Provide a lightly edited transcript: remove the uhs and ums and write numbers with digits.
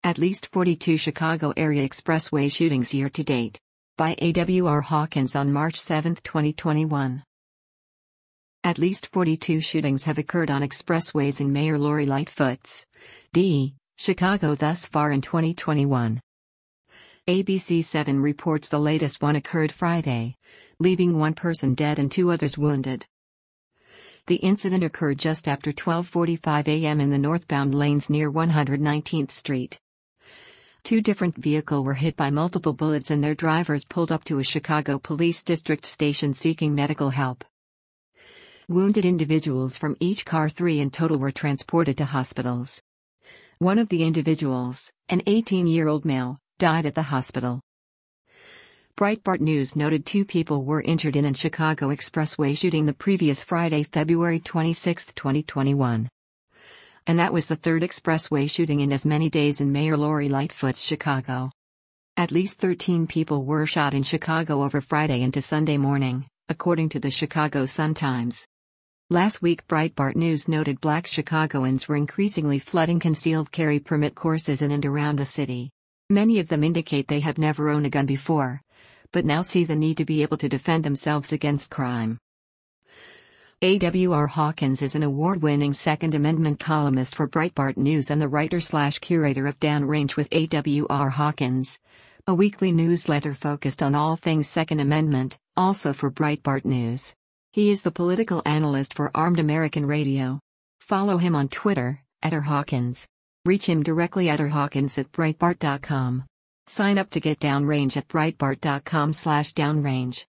At least 42 Chicago area expressway shootings year to date. By A.W.R. Hawkins on March 7, 2021. At least 42 shootings have occurred on expressways in Mayor Lori Lightfoot's D. Chicago thus far in 2021. ABC7 reports the latest one occurred Friday, leaving one person dead and two others wounded. The incident occurred just after 12:45 a.m. in the northbound lanes near 119th Street. Two different vehicles were hit by multiple bullets and their drivers pulled up to a Chicago Police District station seeking medical help. Wounded individuals from each car, 3 in total, were transported to hospitals. One of the individuals, an 18-year-old male, died at the hospital. Breitbart News noted 2 people were injured in a Chicago expressway shooting the previous Friday, February 26, 2021. And that was the third expressway shooting in as many days in Mayor Lori Lightfoot's Chicago. At least 13 people were shot in Chicago over Friday into Sunday morning, according to the Chicago Sun-Times. Last week, Breitbart News noted Black Chicagoans were increasingly flooding concealed carry permit courses in and around the city. Many of them indicate they have never owned a gun before, but now see the need to be able to defend themselves against crime. A.W.R. Hawkins is an award-winning Second Amendment columnist for Breitbart News and the writer/curator of Downrange with A.W.R. Hawkins, a weekly newsletter focused on all things Second Amendment, also for Breitbart News. He is the political analyst for Armed American Radio. Follow him on Twitter, @RHawkins. Reach him directly at rhawkins@breitbart.com. Sign up to get Downrange at breitbart.com/downrange.